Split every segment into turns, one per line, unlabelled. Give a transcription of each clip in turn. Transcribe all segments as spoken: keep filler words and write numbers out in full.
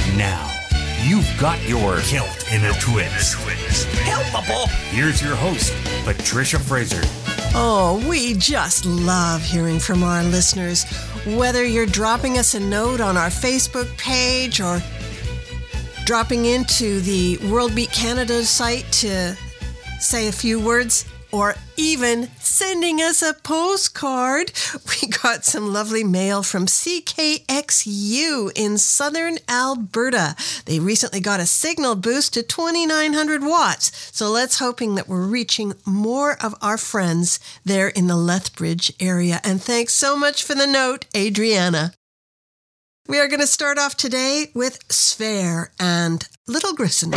Now, you've got your Kilt in a Twist. Helpable. Here's your host, Patricia Fraser.
Oh, we just love hearing from our listeners. Whether you're dropping us a note on our Facebook page or dropping into the World Beat Canada site to say a few words, or even sending us a postcard. We got some lovely mail from C K X U in southern Alberta. They recently got a signal boost to twenty-nine hundred watts. So let's hoping that we're reaching more of our friends there in the Lethbridge area. And thanks so much for the note, Adriana. We are going to start off today with Sphere and Little Grissom.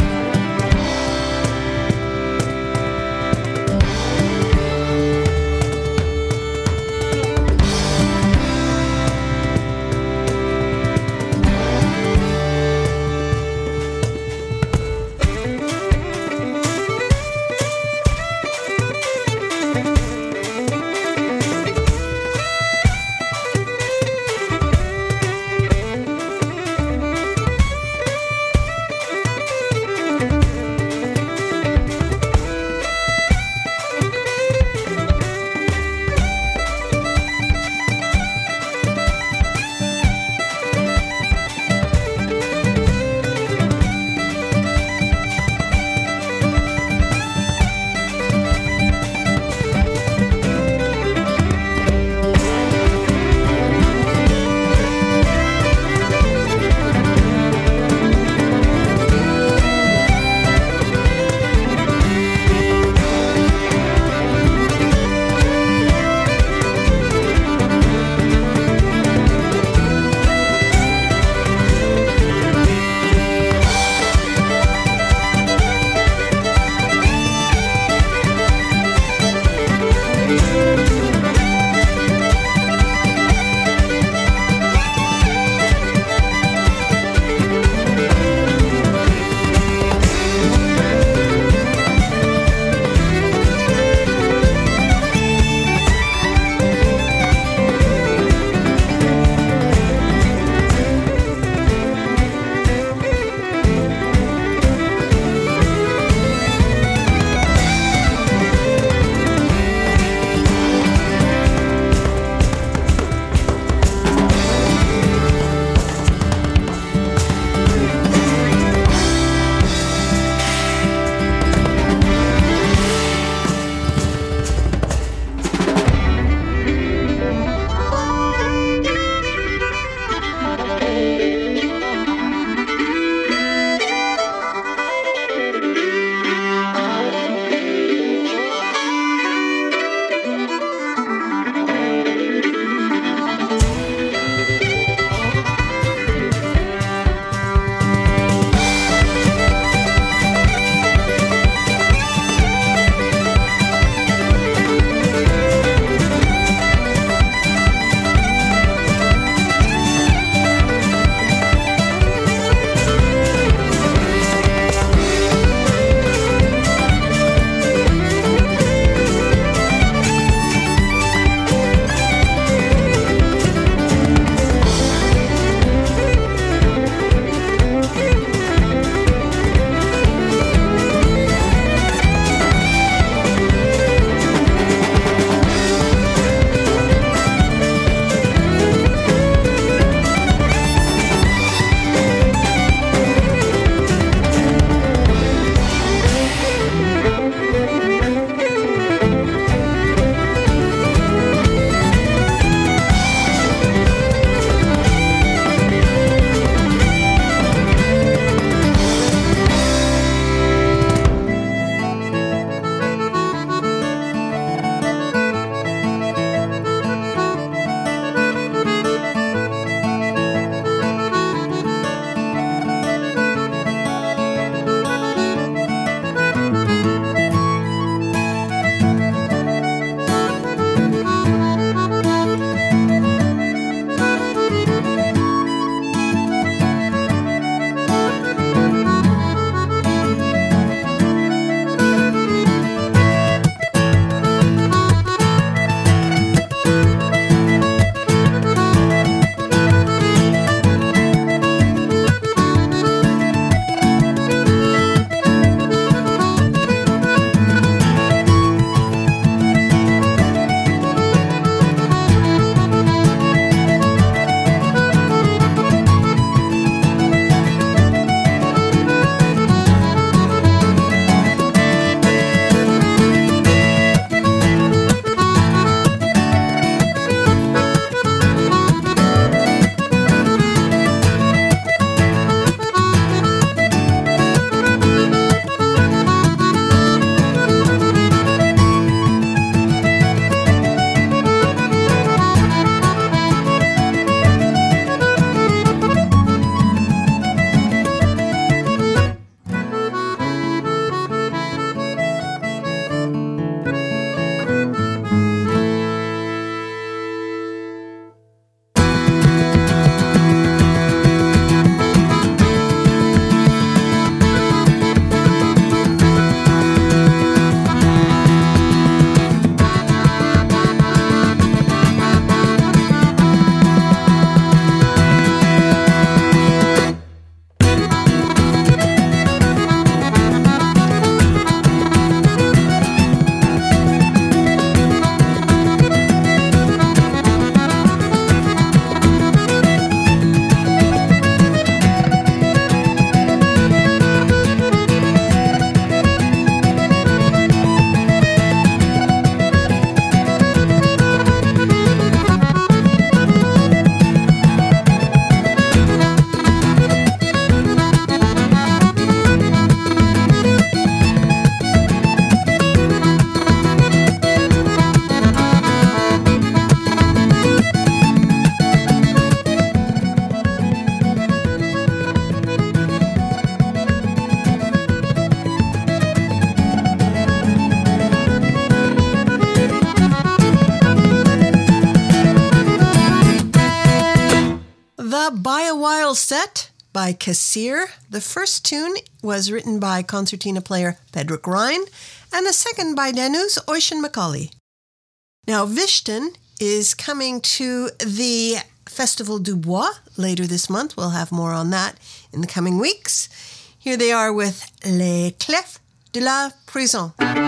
Duet by Kassir. The first tune was written by concertina player Pedrick Ryan, and the second by Danu's Oisin Macaulay. Now, Wishton is coming to the Festival du Bois later this month. We'll have more on that in the coming weeks. Here they are with Les Clefs de la Prison.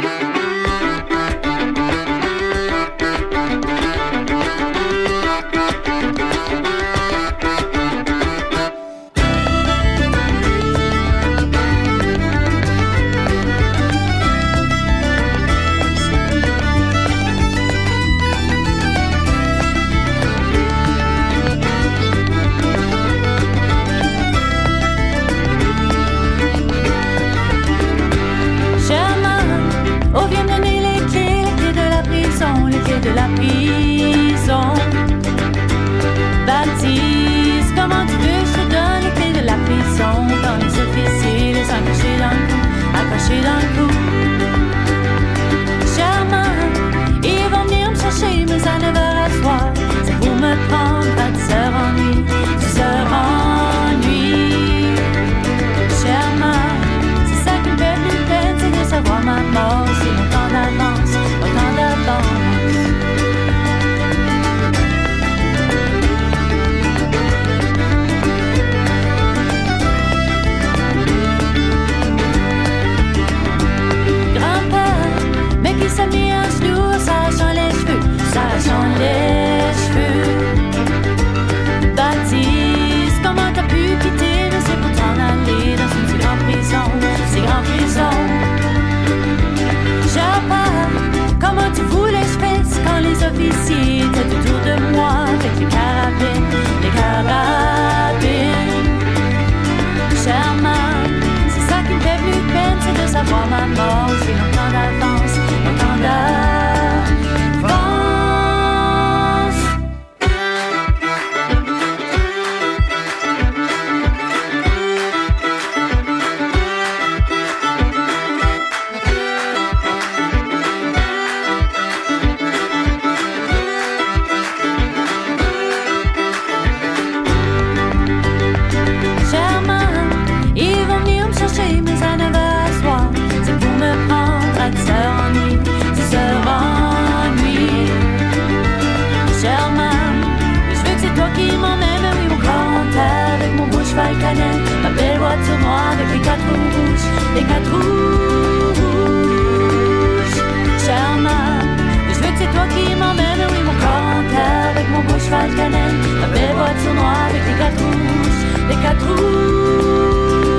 De la prison. Baptiste, comment tu veux, je te donne les clés de la prison. Quand les officiers les ont accrochés dans le cou, accrochés dans le cou. Charmant, ils vont venir me chercher, mais à neuf heures à soir. C'est pour me prendre à dix heures en nuit, dix heures en nuit. Charmant, c'est ça qui me fait plus peine, c'est de savoir ma mort. C'est longtemps d'avance, longtemps d'avance. Qui s'est mis un genou, s'arrachant les cheveux, s'arrachant les cheveux. Baptiste, comment t'as pu quitter le c'est pour t'en aller dans une si grande prison, si grande prison. Japa, comment tu voulais je fasse quand les officiers étaient autour de moi avec les carabines, les carabines. Charmant, c'est ça qui me fait plus peine, c'est de savoir ma mort, c'est longtemps d'avance. Ma belle voiture noire avec les quatre roues rouges, les quatre roues rouges. Charmant, je veux que c'est toi qui m'emmène, oui mon corps en terre avec mon beau cheval cannelle. Ma belle voiture noire avec les quatre roues rouges, les quatre roues rouges.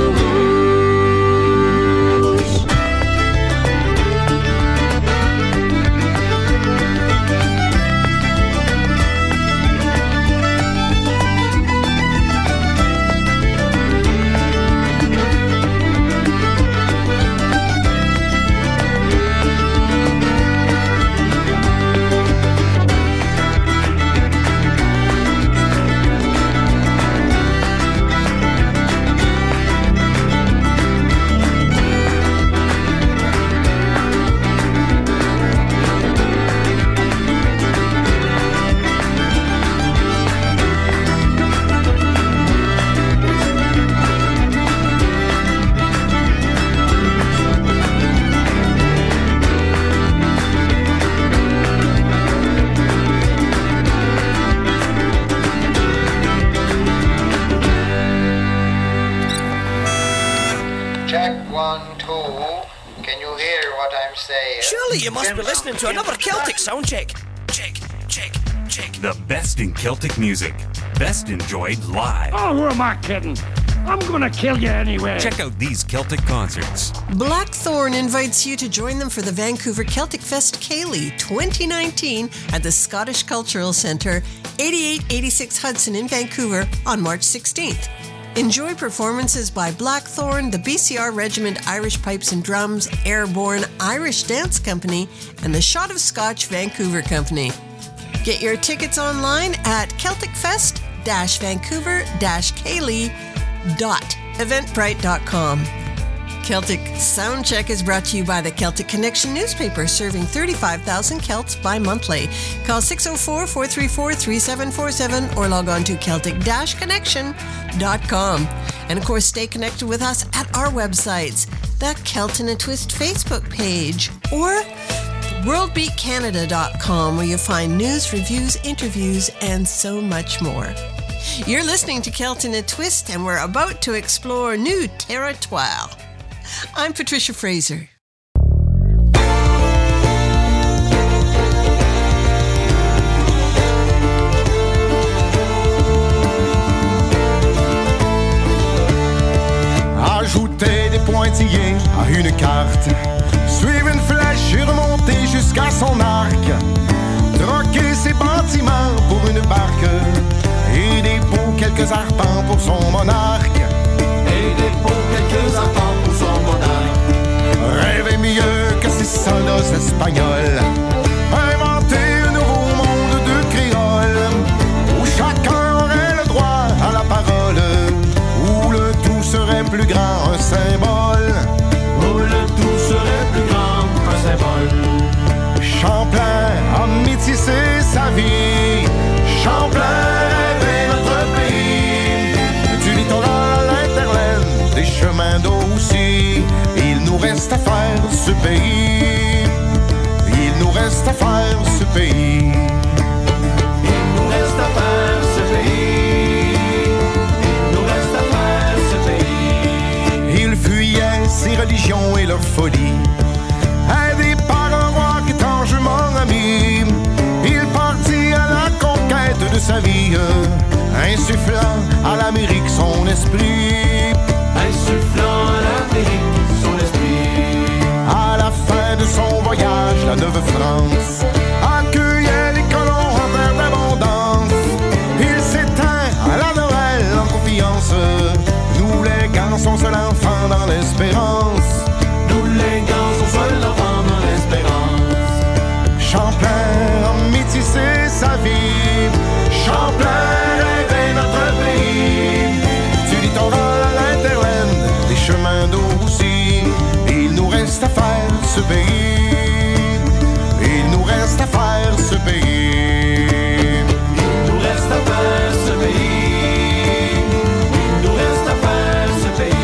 Surely you must be listening to another Celtic sound check. Check, check, check.
The best in Celtic music. Best enjoyed live.
Oh, who am I kidding? I'm gonna kill you anyway.
Check out these Celtic concerts.
Blackthorn invites you to join them for the Vancouver Celtic Fest Ceilidh twenty nineteen at the Scottish Cultural Centre, eighty-eight eighty-six Hudson in Vancouver on March sixteenth. Enjoy performances by Blackthorn, the B C R Regiment Irish Pipes and Drums, Airborne Irish Dance Company, and the Shot of Scotch Vancouver Company. Get your tickets online at celtic fest dash vancouver dash ceilidh dot eventbrite dot com. Celtic Soundcheck is brought to you by the Celtic Connection newspaper, serving thirty-five thousand Celts bi-monthly. Call six oh four, four three four, three seven four seven or log on to celtic dash connection dot com. And of course, stay connected with us at our websites, the Celt in a Twist Facebook page, or world beat canada dot com, where you'll find news, reviews, interviews, and so much more. You're listening to Celt in a Twist, and we're about to explore new territoire. I'm Patricia Fraser.
Ajouter des pointillés à une carte, suivre une flèche et remonter jusqu'à son arc, troquer ses bâtiments pour une barque, et des pots, quelques arpents pour son monarque. Et des pots, quelques arpents pour son monarque. Rêver mieux que ces soldats espagnols. Inventer un nouveau monde de créoles, où chacun aurait le droit à la parole, où le tout serait plus grand, un symbole. Où le tout serait plus grand, un symbole. Champlain a métissé sa vie. Champlain rêvait notre pays. Du littoral à l'interlaine, des chemins d'eau aussi. Il nous reste à faire ce pays. Il nous reste à faire ce pays. Il nous reste à faire ce pays. Il nous reste à faire ce pays. Ils fuyaient ces religions et leur folie, aidés par un roi étrangement ami. Il partit à la conquête de sa vie, insufflant à l'Amérique son esprit. Insufflant à l'Amérique son esprit. À la fin de son voyage, la Neuve France accueillait les colons en terre d'abondance. Il s'éteint à la Noël en confiance, nous léguant son seul enfant dans l'espérance. Nous léguant son seul enfant dans l'espérance. Champlain a métissé sa vie. Champlain rêvait notre pays. Du littoral à l'interlaine, des chemins d'eau aussi. Il nous reste à faire ce pays. Il nous reste à faire ce pays. Il nous reste à faire ce pays. Il nous reste à faire ce pays.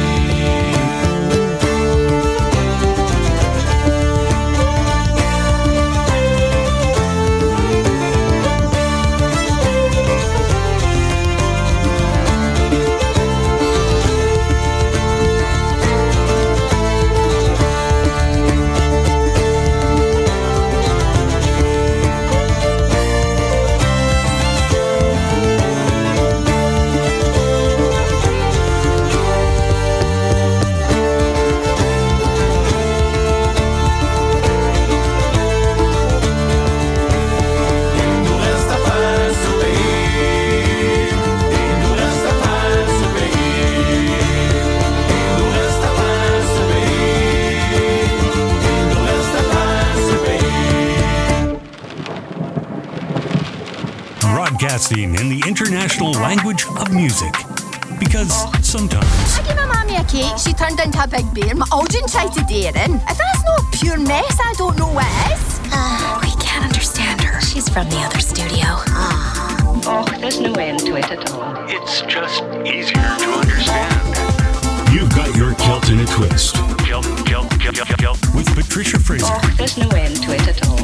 Broadcasting in the international language of music. Because sometimes...
I gave my mammy a cake, she turned into a big bear. My Aldrin tried to dare in. If that's not pure mess, I don't know what is.
Uh, we can't understand her. She's from the other studio. Uh.
Oh, there's no end to it at all.
It's just easier to understand. You've got your Celt in a Twist. Celt, Celt, Celt, Celt, Celt. With Patricia Fraser.
Oh, there's no end to it at all.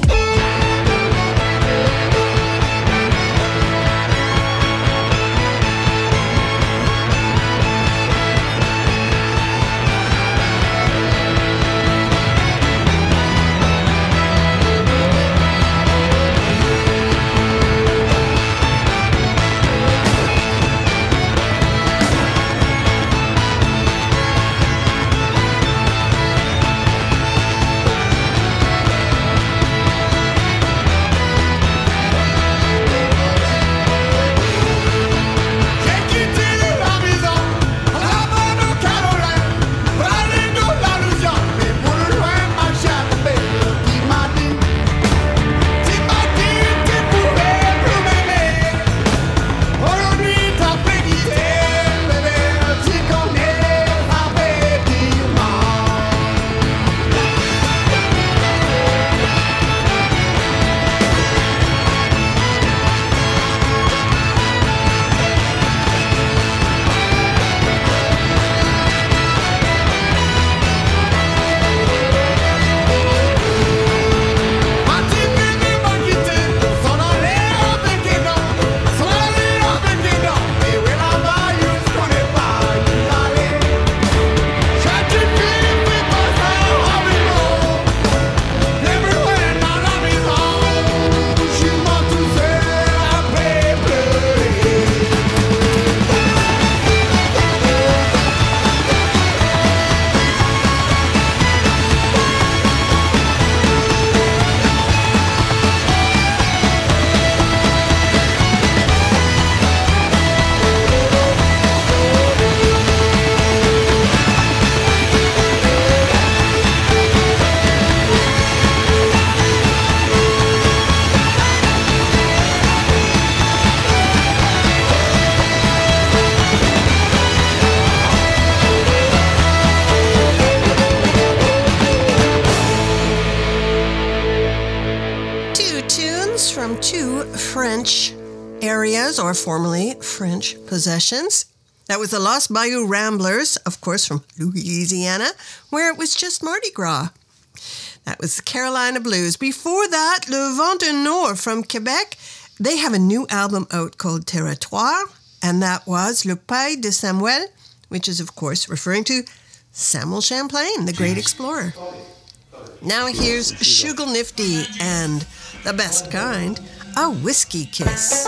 areas, or formerly French possessions. That was the Los Bayou Ramblers, of course, from Louisiana, where it was just Mardi Gras. That was the Carolina Blues. Before that, Le Vent du Nord from Quebec. They have a new album out called Territoire, and that was Le Pays de Samuel, which is, of course, referring to Samuel Champlain, the great explorer. Now here's Shugelnifty and the best kind, A Whiskey Kiss.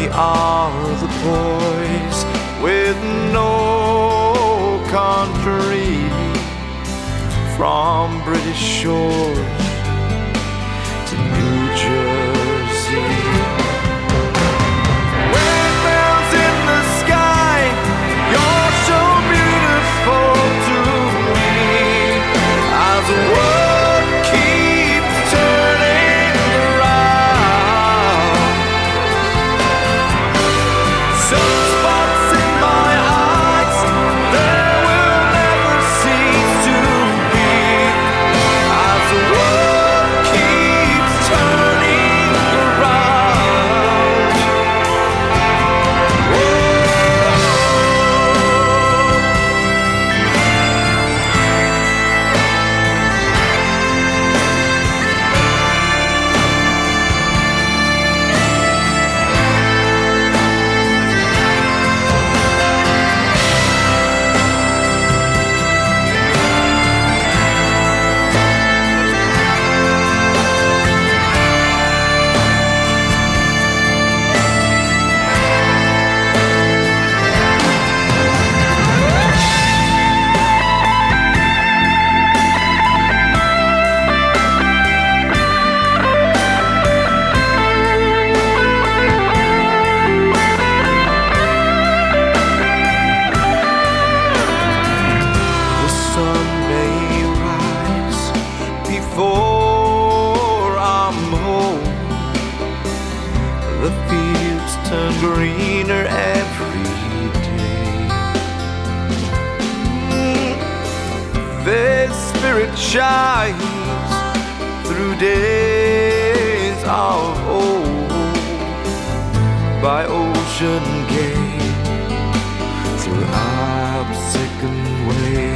We are the boys with no country, from British shores to New Jersey. Windmills in the sky, you're so beautiful to me, as the world keeps turning around. Sunspots in my eyes, there will never cease to be, as the world keeps turning around. Whoa. The sun may rise before I'm home. The fields turn greener every day. Mm. Their spirit shines through days of old, by Ocean Gate, through Absecon Way.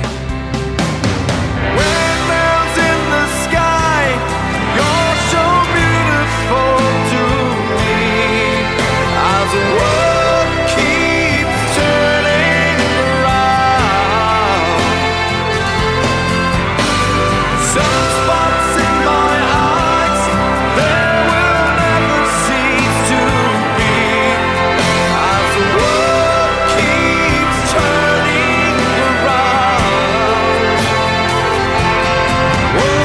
Windmills in the sky, you're so beautiful to me, as the world keeps turning around. Sunspots in my eyes, there will never cease to be, as the world keeps turning around. Whoa.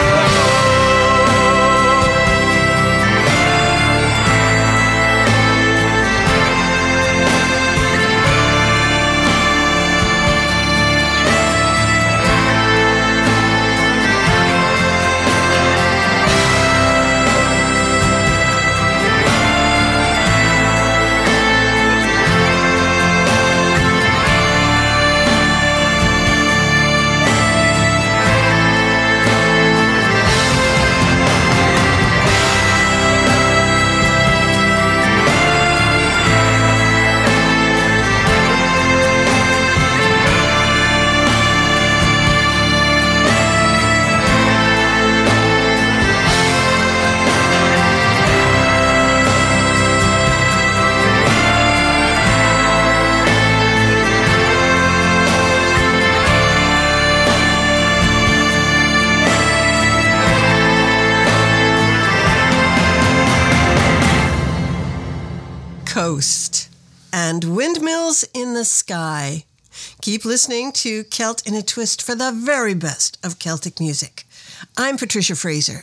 Coast and Windmills in the Sky. Keep listening to Celt in a Twist for the very best of Celtic music. I'm Patricia Fraser.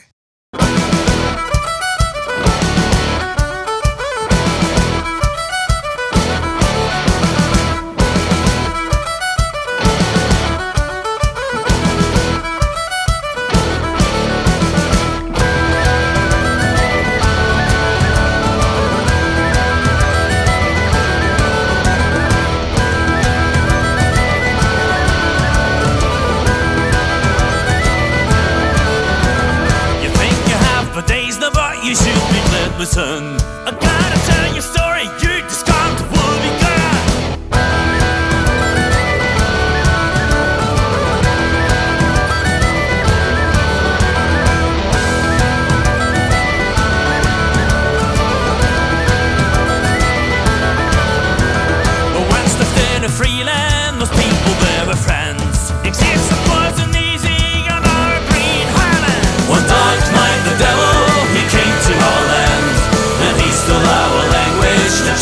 You should be glad, my son. I gotta tell you a story, you just can't fool me, girl. Once they in a free land, those people there were friends. Existence wasn't easy on our green highland. One dark night, the devil, he came to our land, and he stole our language.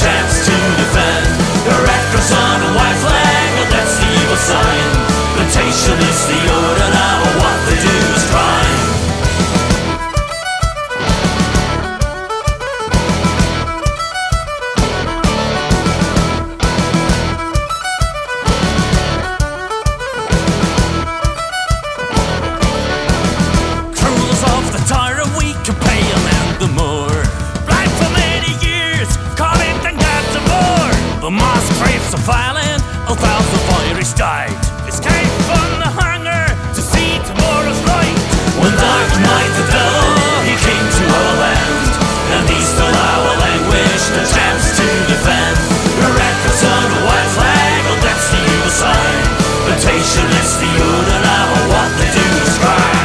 so violent, a thousand fiery died. Escape from the hunger to see tomorrow's light. One dark night the devil, he came to our land, and he stole our language, the attempts to defend. The red cross on the white flag, oh that's the evil sign. Plantation is the old and now what they do is crime.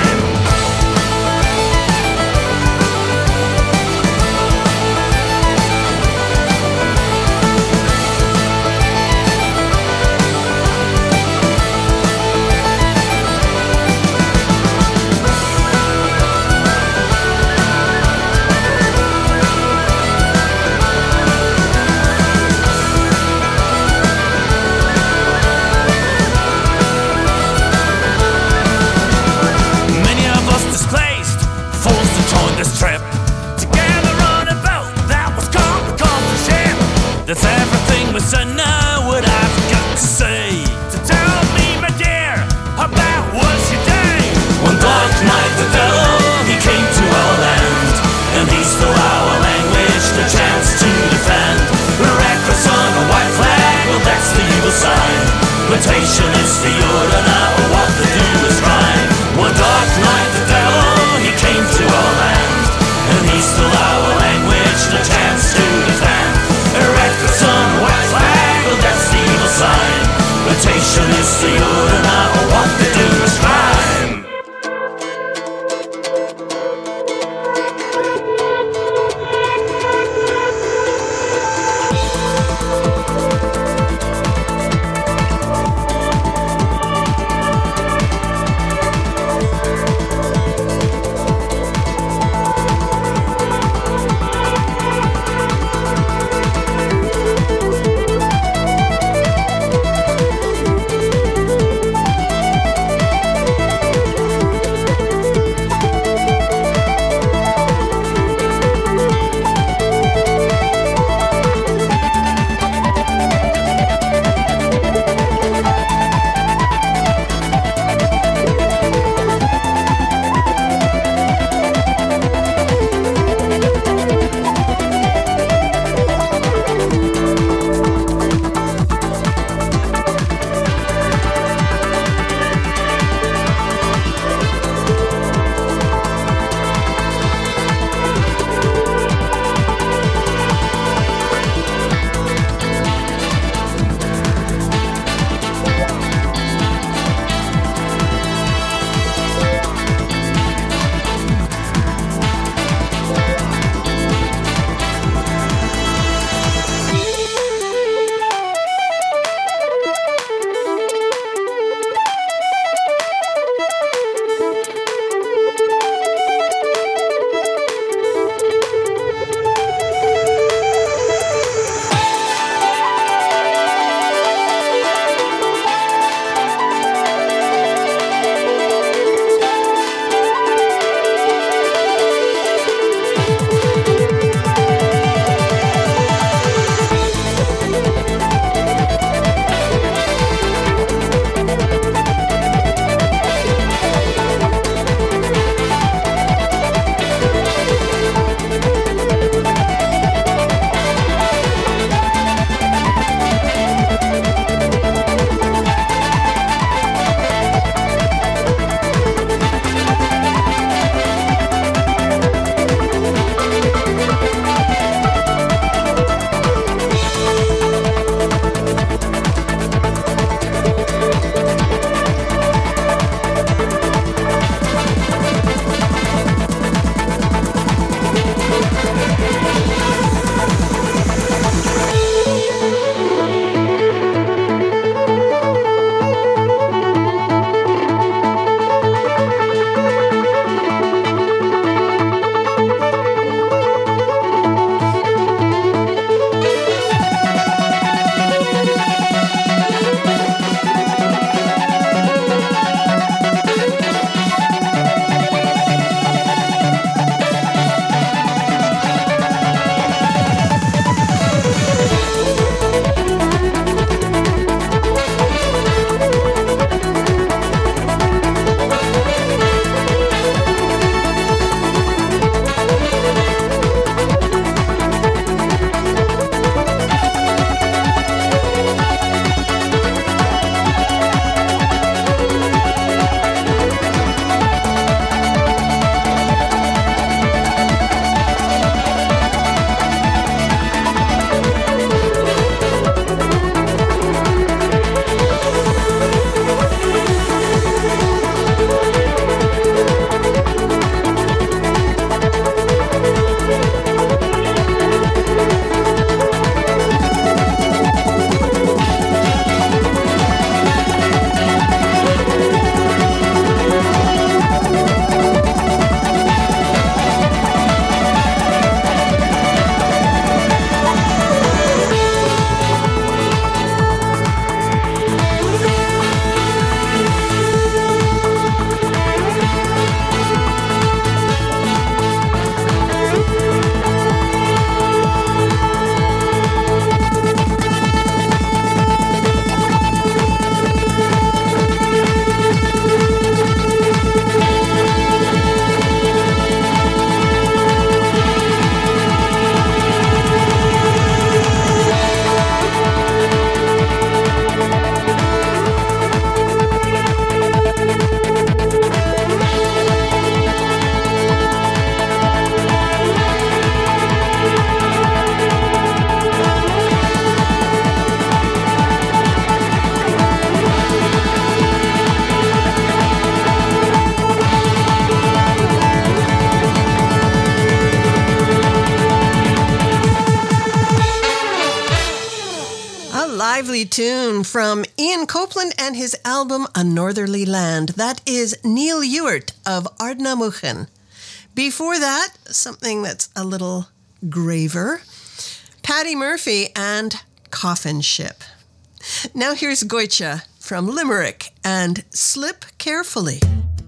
lively tune from Ian Copeland and his album A Northerly Land. That is Neil Ewart of Ardnamurchan. Before that, something that's a little graver, Paddy Murphy and Coffin Ship. Now here's Goitia from Limerick and Slip Carefully.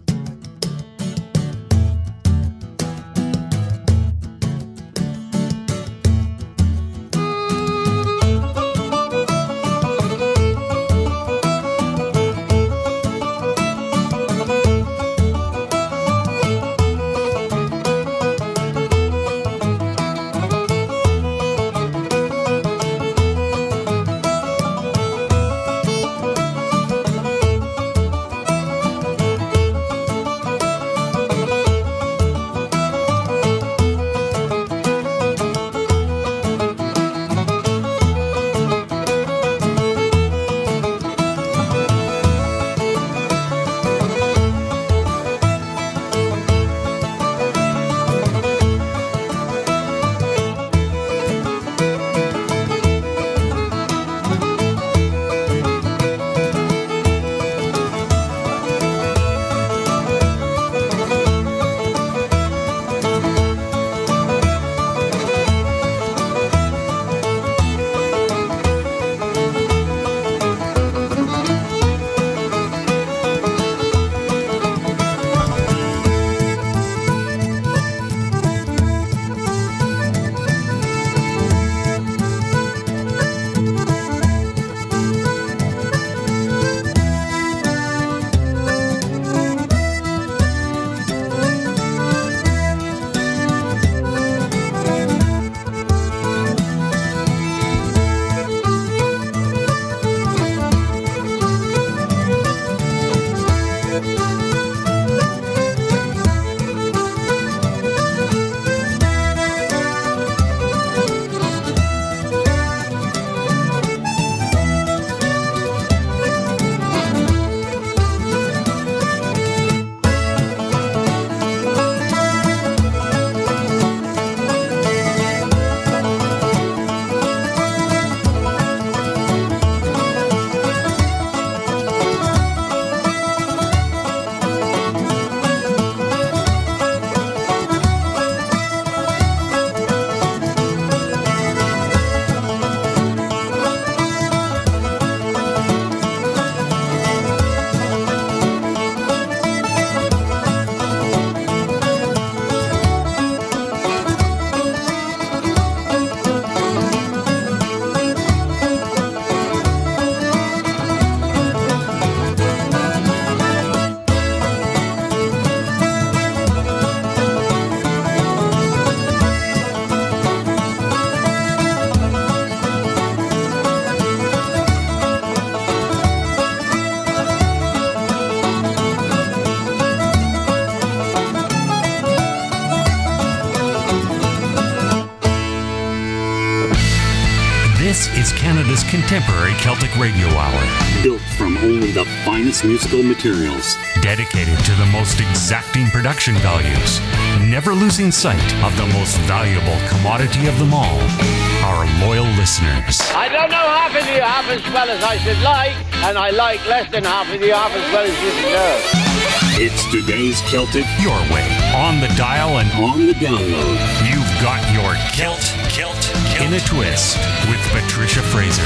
This is Canada's contemporary Celtic radio hour.
Built from only the finest musical materials.
Dedicated to the most exacting production values. Never losing sight of the most valuable commodity of them all, our loyal listeners.
I don't know half of you half as well as I should like, and I like less than half of you half as well as you deserve.
It's today's Celtic
your way. On the dial and
on the download.
You've got your Celt, Celt, Celt in a twist with Patricia Fraser.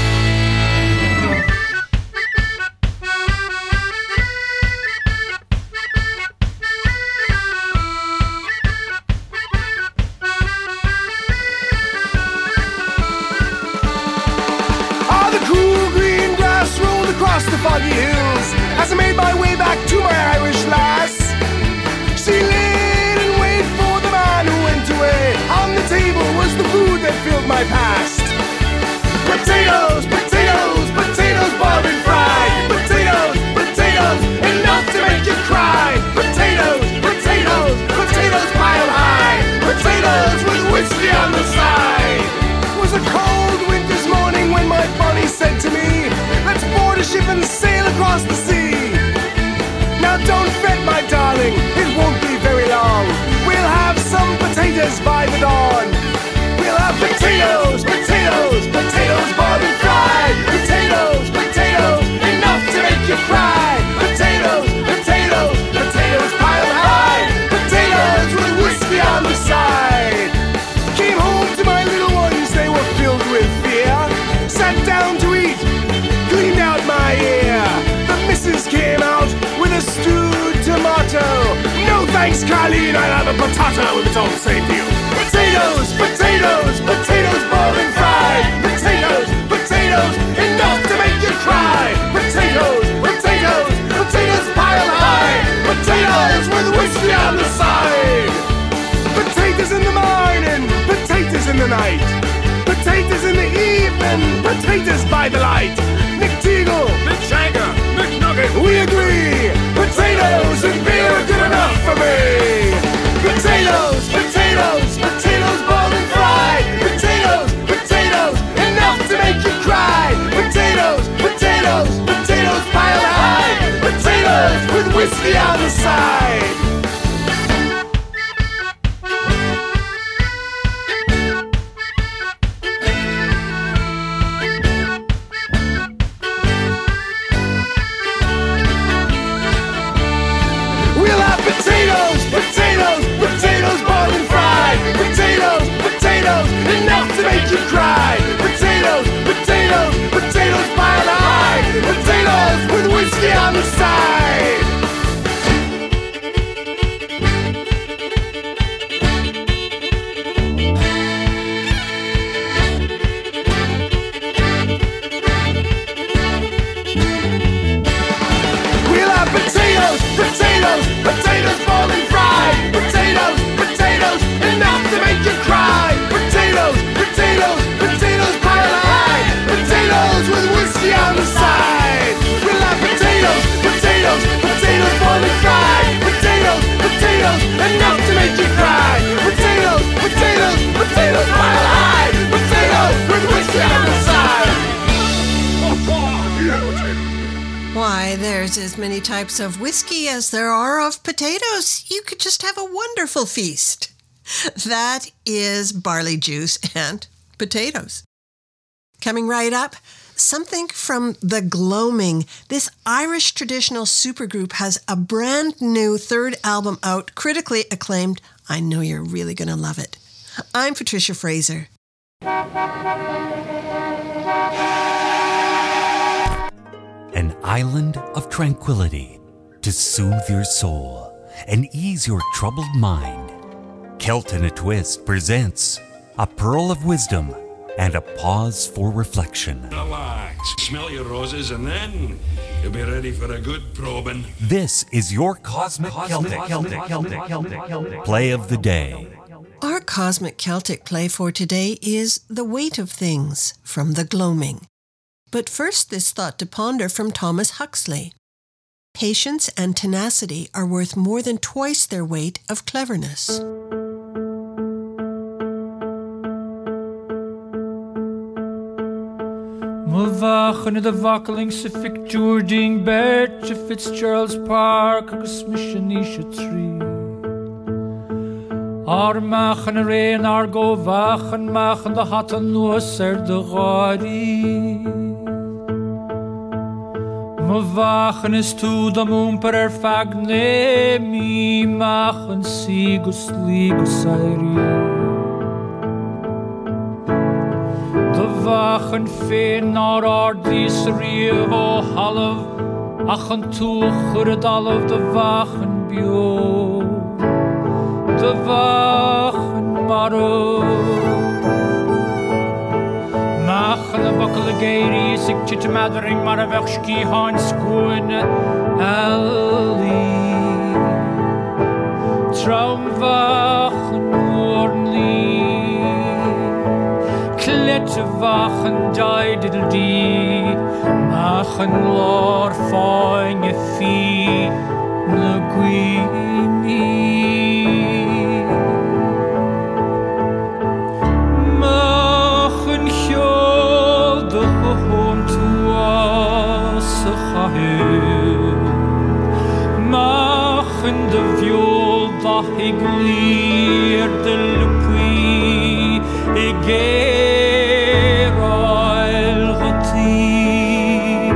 Across the foggy hills, as I made my way back to my Irish lass, she laid in wait for the man who went away. On the table was the food that filled my past. Potatoes, potatoes, potatoes boiled and fried. Potatoes, potatoes, enough to make you cry. Potatoes, potatoes, potatoes piled high. Potatoes with whiskey on the side. It was a cold winter's morning when my Bonnie said to me, let's board a ship and sail across the sea. Now don't fret, my darling, it won't be very long. We'll have some potatoes by the dawn. We'll have potatoes, potatoes, potatoes boiled and fried. a potato if it don't say to you. Potatoes, potatoes, potatoes boiled and fried. Potatoes, potatoes, enough to make you cry. Potatoes, potatoes, potatoes piled high. Potatoes with whiskey on the side. Potatoes in the morning, potatoes in the night. Potatoes in the evening, potatoes by the light. Mick Teagle, Mick Shanker, Mick Nugget, we agree. Potatoes and beer are good enough for me. Potatoes, potatoes, potatoes boiled and fried. Potatoes, potatoes, enough to make you cry. Potatoes, potatoes, potatoes piled high. Potatoes with whiskey on the side. Potatoes, potatoes, potatoes boiled and fried. Potatoes, potatoes, enough to make you cry. Potatoes, potatoes, potatoes piled high. Potatoes with whiskey on the side. We'll have potatoes, potatoes, potatoes boiled and fried. Potatoes, potatoes, enough to make you cry. Potatoes, potatoes, potatoes piled high. Potatoes with whiskey on the side. We'll have potatoes, potatoes, potatoes boiled and fried. Potatoes, potatoes, enough to make you cry. Potatoes, potatoes, potatoes piled high. Potatoes with whiskey on the side.
Why, there's as many types of whiskey as there are of potatoes. You could just have a wonderful feast. That is barley juice and potatoes. Coming right up, something from The Gloaming. This Irish traditional supergroup has a brand new third album out, critically acclaimed. I know you're really going to love it. I'm Patricia Fraser.
An island of tranquility to soothe your soul and ease your troubled mind. Celt in a Twist presents a pearl of wisdom and a pause for reflection.
Relax, smell your roses, and then you'll be ready for a good probing.
This is your Cosmic, Cosmic Celtic, Celtic, Celtic, Celtic, Celtic play of the day.
Our Cosmic Celtic play for today is The Weight of Things from The Gloaming. But first, this thought to ponder from Thomas Huxley. Patience and tenacity are worth more than twice their weight of cleverness.
Muvachan de Vakeling Suffolk Geording Bert Fitzgerald's Park agus Missionisha Tree. Armachan a rain argo vachan machan de hatan nuas er de gari. Muvachan is to the moon per er fagne mi machan sigus ligus airi. The vachan fein ar ardis riv o halav achan tuchur adalav the vachan bio. The vachan maro Machan a buckle a gairy sig chitamathering maravechki han squin ali Traum vachan warnly Klet vachan died diddle dee Machan lor fine a fee na guini Machen de viol da ik leer de lupui ik gerail gati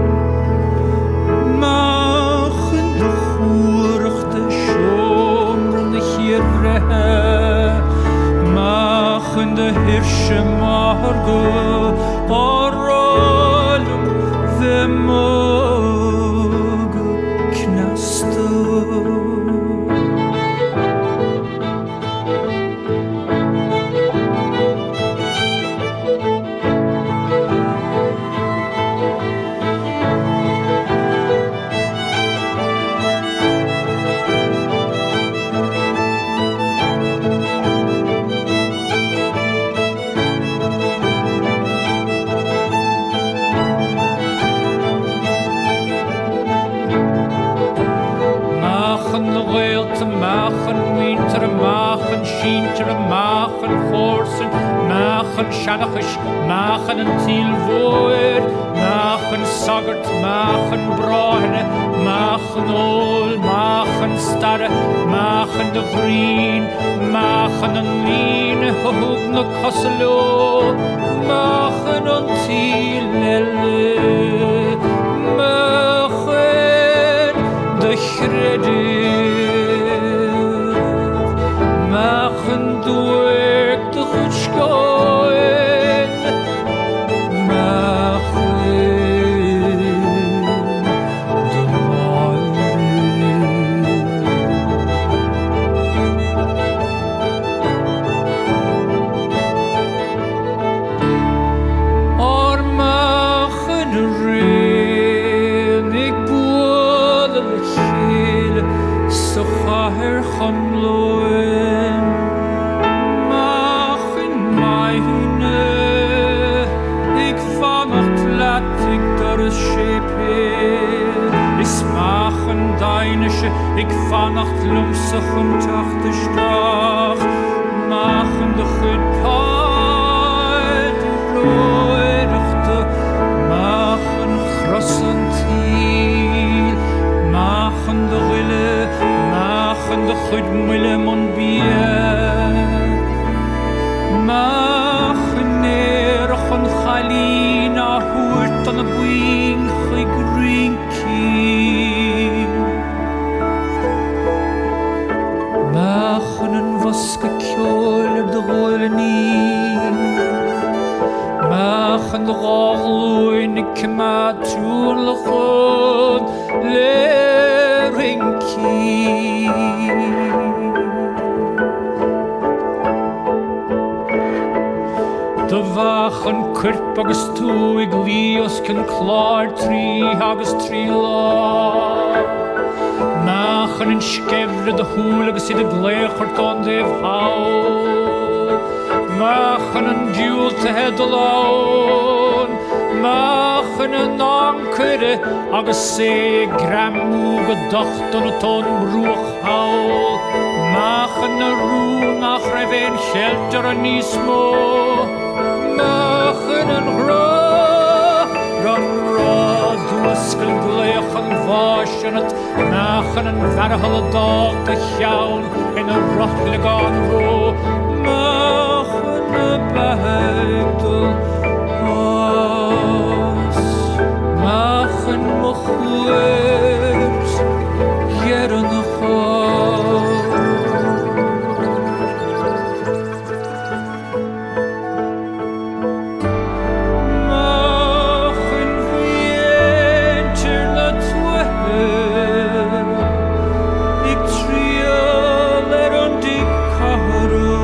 Machen de goerig de schomren de hiervre Machen de hirsche marge orolum de mo machen Horsen, machen Schadachis, machen ein Zielwoer, machen Sagert, machen Brahne, machen Ol, machen Starre, machen de Vrien, machen een Line, hoogne Kosselo, machen een Zielelle, machen de Chrede, machen durch de Gutschkoen, machen de Meure. Or machen rein, ik boel de chile, so ga her gaan loen. Machen meine, ik van het laat ik door het schepe. Is machen deinische, ik van het lumsig en tachte strach. Machen de goed paard, roedigte, machen grossen tiel. Machen de wille, machen de goed mille mon bier. Machen nerig en chalina hoort aan de boeing gegrinkie. Machen een waske kjol op de rollenien. Machen de ragloin ik ma toen legon lerinkie. De wagen kurp agus tú ag líos can clár trí agus trí lá. Machen in skevre de húl agus i de gléchart an def hau. Machen an dúl te head alón. Machen an ankere agus sé gramú go dacht an a ton brúch hau. Machen a rú nach raibh ein shelter an nísmó. Machen an rá, ran rá, dúscail gléach an bháisianat. Machen an verhal a dát a cheann in a rochlig an ró. Machen a beigdal ás. Machen mo chuirs, geran a chás. Ik trio ler on dik kahru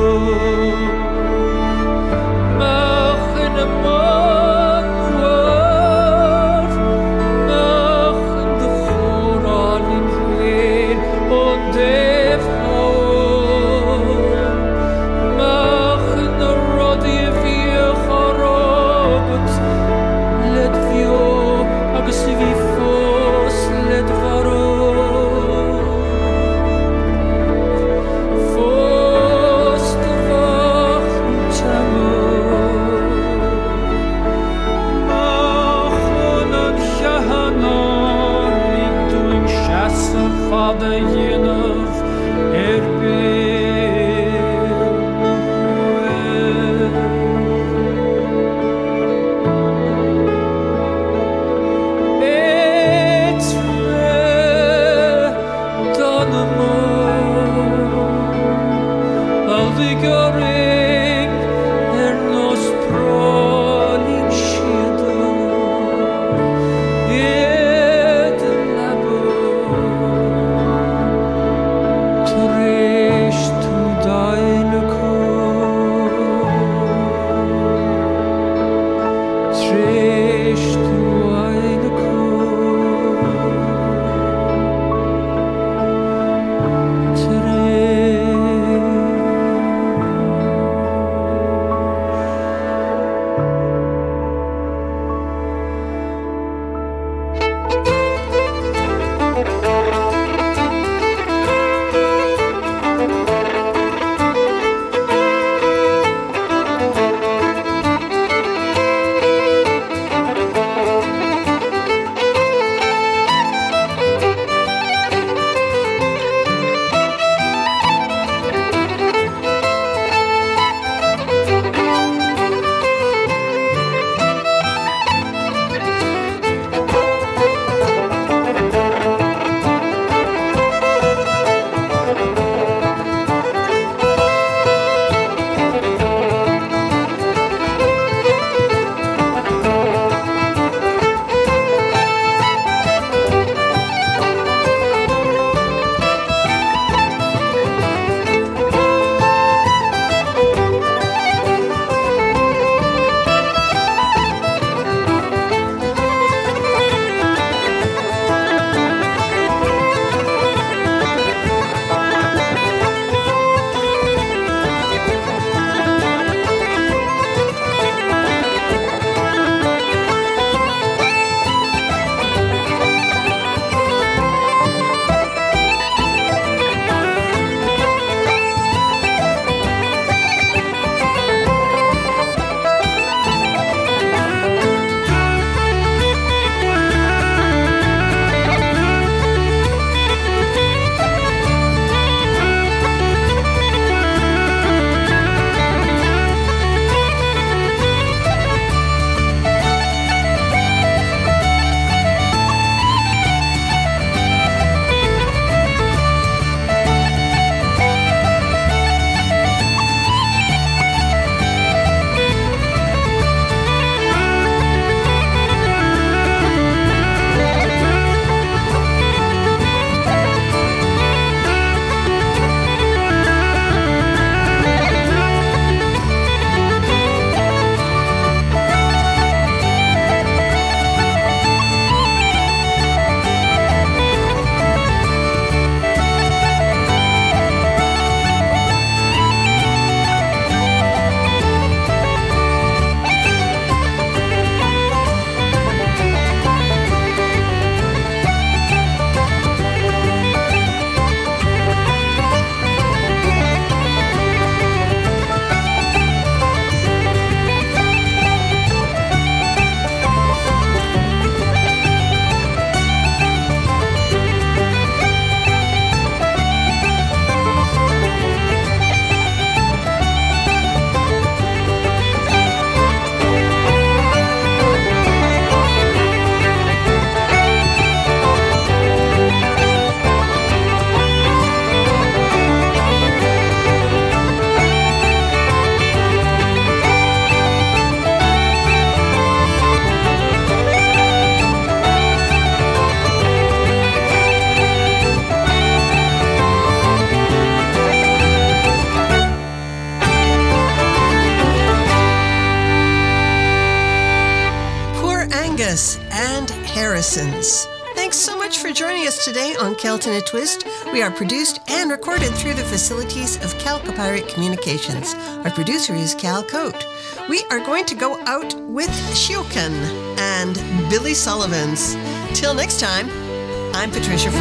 Loomis, and Harrisons. Thanks so much for joining us today on Celt in a Twist. We are produced and recorded through the facilities of Calcopirate Communications. Our producer is Cal Coate. We are going to go out with Shiokan and Billy Sullivan's. Till next time, I'm Patricia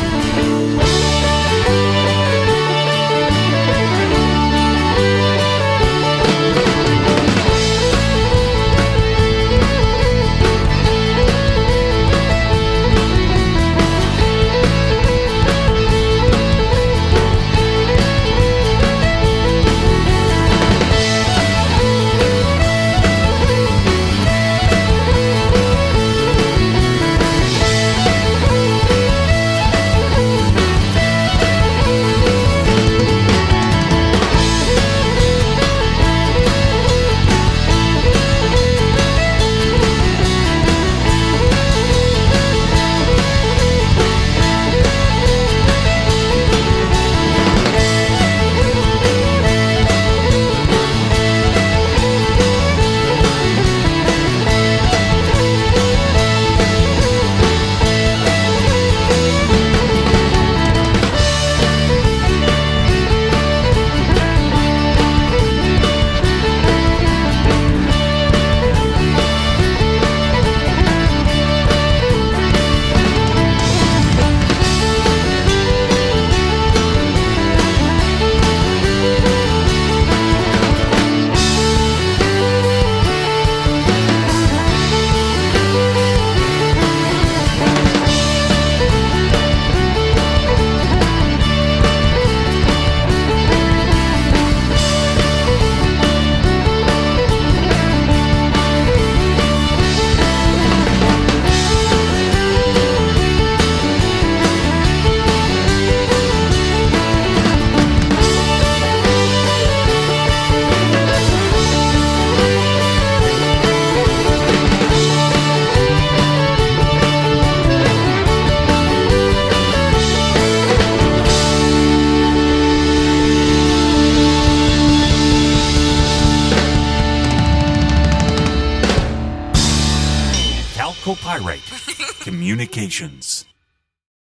Fraser.
Calcopirate Communications.